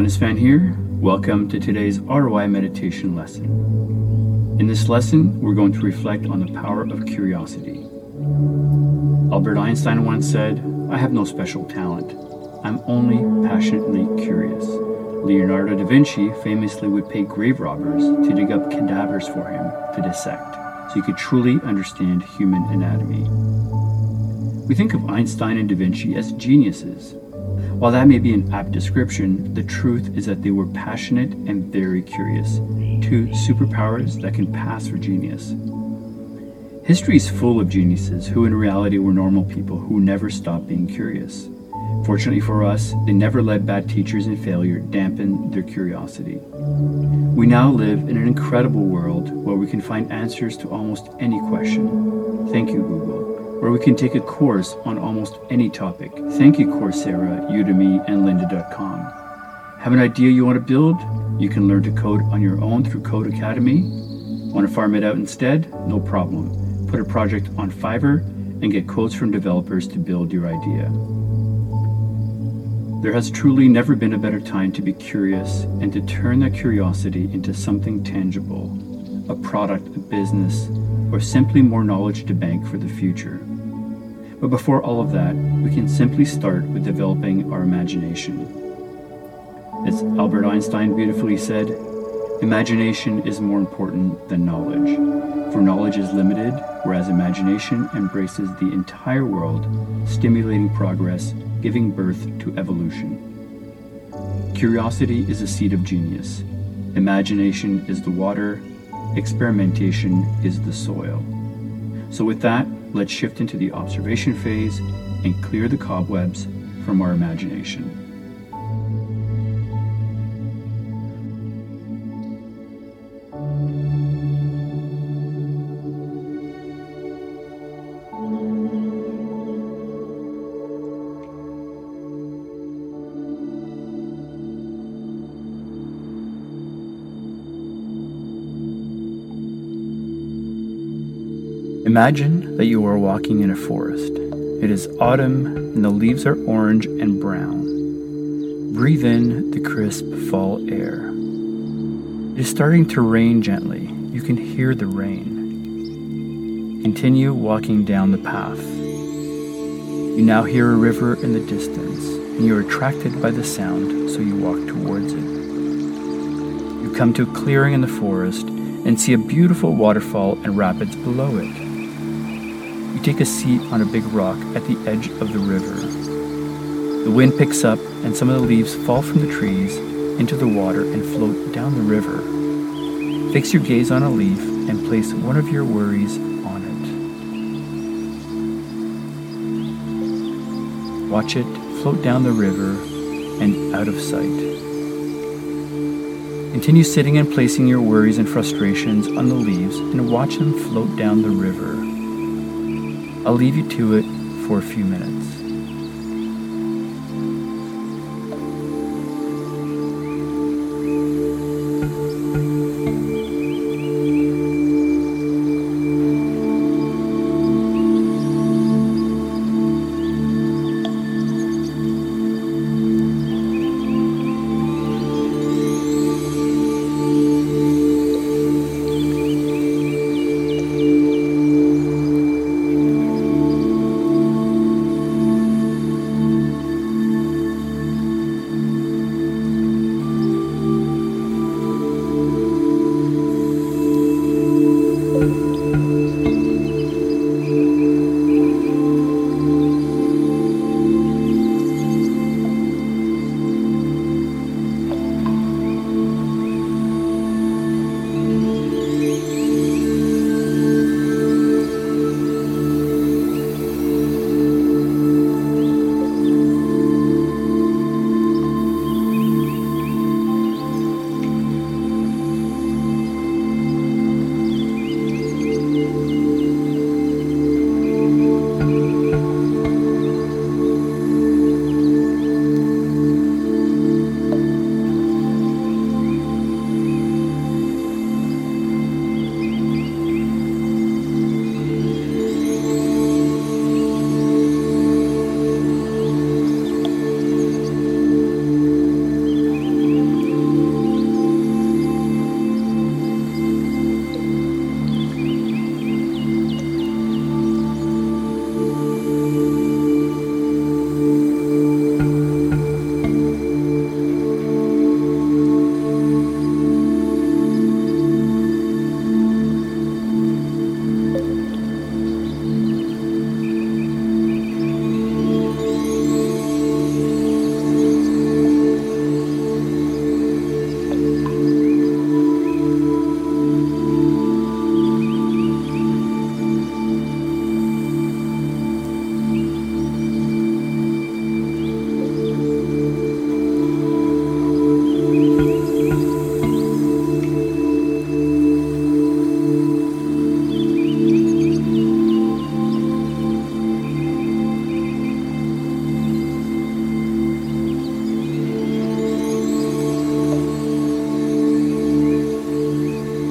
Linus Van here. Welcome to today's ROI meditation lesson. In this lesson, we're going to reflect on the power of curiosity. Albert Einstein once said, "I have no special talent. I'm only passionately curious." Leonardo da Vinci famously would pay grave robbers to dig up cadavers for him to dissect, so he could truly understand human anatomy. We think of Einstein and da Vinci as geniuses. While that may be an apt description, the truth is that they were passionate and very curious, two superpowers that can pass for genius. History is full of geniuses who in reality were normal people who never stopped being curious. Fortunately for us, they never let bad teachers and failure dampen their curiosity. We now live in an incredible world where we can find answers to almost any question. Thank you, Google. Where we can take a course on almost any topic. Thank you, Coursera, Udemy, and lynda.com. Have an idea you want to build? You can learn to code on your own through Code Academy. Want to farm it out instead? No problem. Put a project on Fiverr and get quotes from developers to build your idea. There has truly never been a better time to be curious and to turn that curiosity into something tangible, a product, a business, or simply more knowledge to bank for the future. But before all of that, we can simply start with developing our imagination. As Albert Einstein beautifully said, imagination is more important than knowledge, for knowledge is limited, whereas imagination embraces the entire world, stimulating progress, giving birth to evolution. Curiosity is the seed of genius. Imagination is the water. Experimentation is the soil. So with that, let's shift into the observation phase and clear the cobwebs from our imagination. Imagine that you are walking in a forest. It is autumn and the leaves are orange and brown. Breathe in the crisp fall air. It is starting to rain gently. You can hear the rain. Continue walking down the path. You now hear a river in the distance and you are attracted by the sound, so you walk towards it. You come to a clearing in the forest and see a beautiful waterfall and rapids below it. You take a seat on a big rock at the edge of the river. The wind picks up and some of the leaves fall from the trees into the water and float down the river. Fix your gaze on a leaf and place one of your worries on it. Watch it float down the river and out of sight. Continue sitting and placing your worries and frustrations on the leaves and watch them float down the river. I'll leave you to it for a few minutes.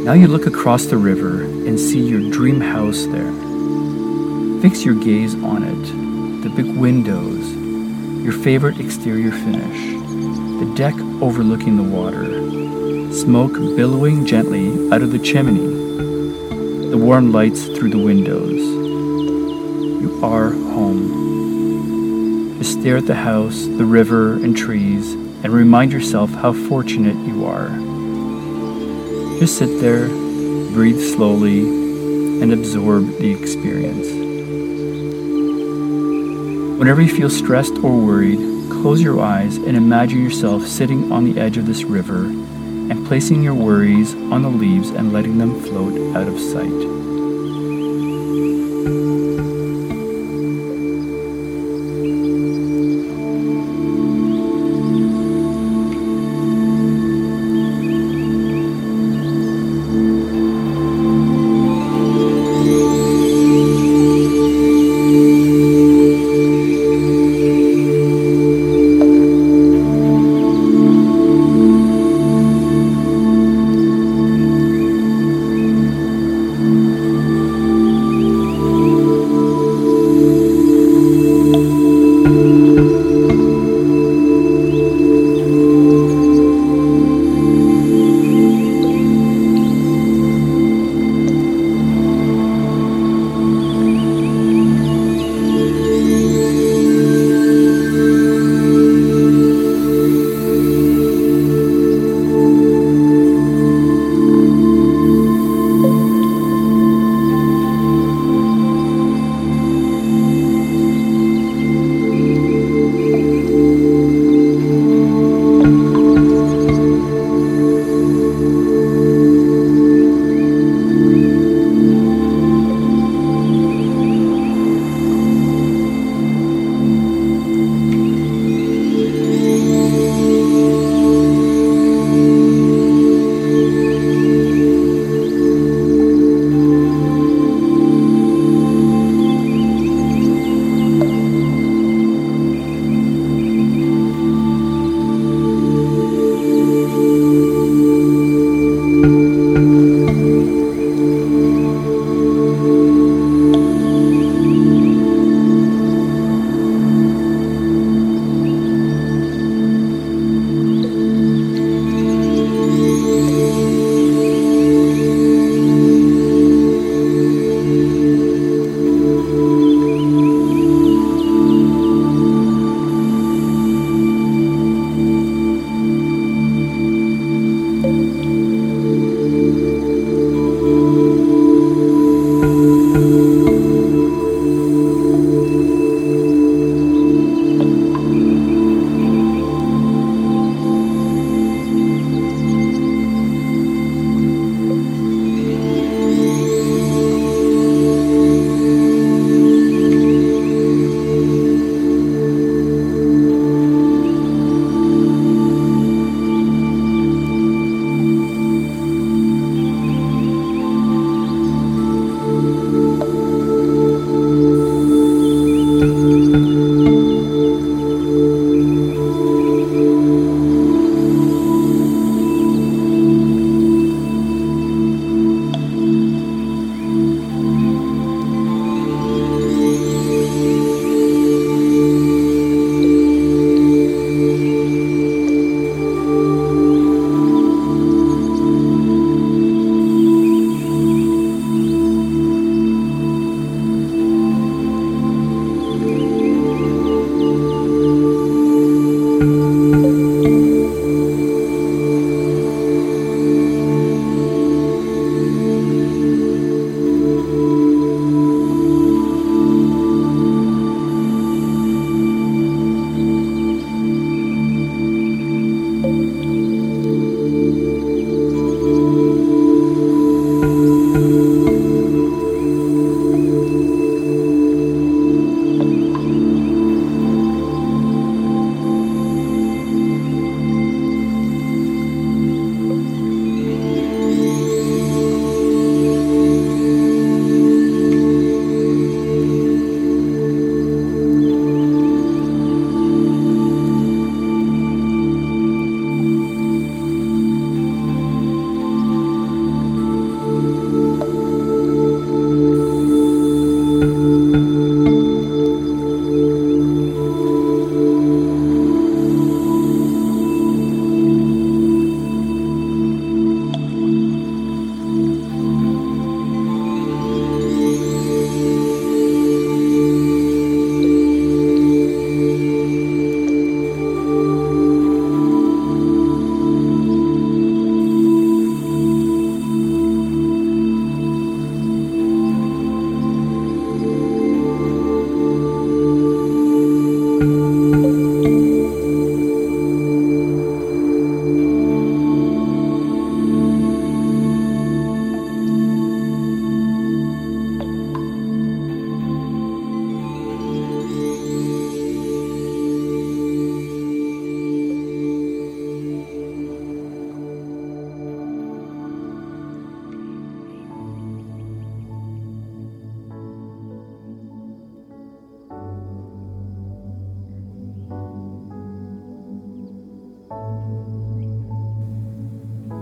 Now you look across the river and see your dream house there. Fix your gaze on it, the big windows, your favorite exterior finish, the deck overlooking the water, smoke billowing gently out of the chimney, the warm lights through the windows. You are home. Just stare at the house, the river, and trees, and remind yourself how fortunate you are. Just sit there, breathe slowly, and absorb the experience. Whenever you feel stressed or worried, close your eyes and imagine yourself sitting on the edge of this river and placing your worries on the leaves and letting them float out of sight.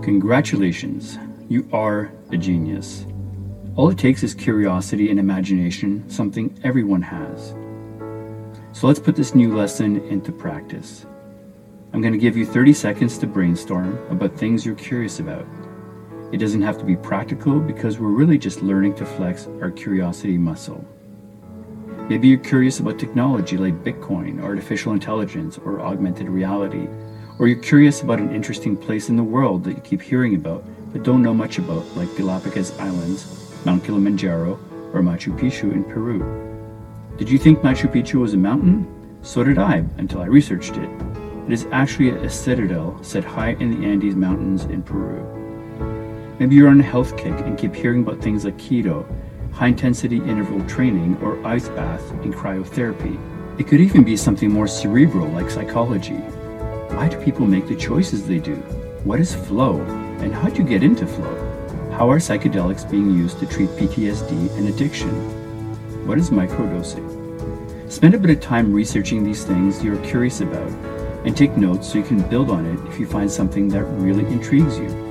Congratulations, you are a genius. All it takes is curiosity and imagination, something everyone has. So let's put this new lesson into practice. I'm going to give you 30 seconds to brainstorm about things you're curious about. It doesn't have to be practical because we're really just learning to flex our curiosity muscle. Maybe you're curious about technology like Bitcoin, artificial intelligence, or augmented reality. Or you're curious about an interesting place in the world that you keep hearing about but don't know much about, like Galapagos Islands, Mount Kilimanjaro, or Machu Picchu in Peru. Did you think Machu Picchu was a mountain? So did I, until I researched it. It is actually a citadel set high in the Andes Mountains in Peru. Maybe you're on a health kick and keep hearing about things like keto, high-intensity interval training, or ice bath and cryotherapy. It could even be something more cerebral like psychology. Why do people make the choices they do? What is flow? And how do you get into flow? How are psychedelics being used to treat PTSD and addiction? What is microdosing? Spend a bit of time researching these things you're curious about and take notes so you can build on it if you find something that really intrigues you.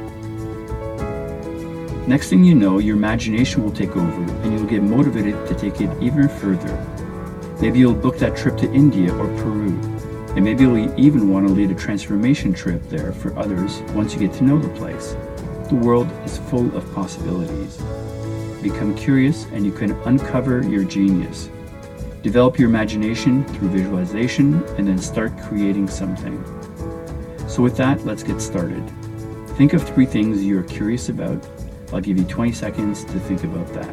Next thing you know, your imagination will take over and you'll get motivated to take it even further. Maybe you'll book that trip to India or Peru. And maybe you'll even want to lead a transformation trip there for others once you get to know the place. The world is full of possibilities. Become curious and you can uncover your genius. Develop your imagination through visualization and then start creating something. So with that, let's get started. Think of 3 things you're curious about. I'll give you 20 seconds to think about that.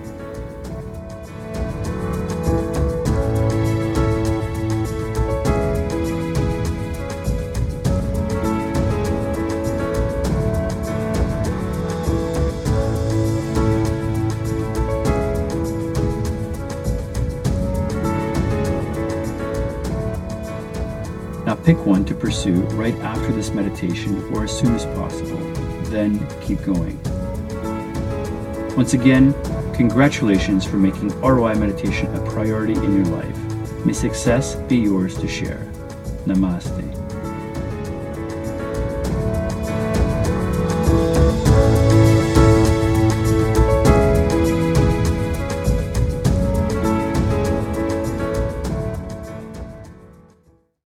Now pick one to pursue right after this meditation or as soon as possible. Then keep going. Once again, congratulations for making ROI meditation a priority in your life. May success be yours to share. Namaste.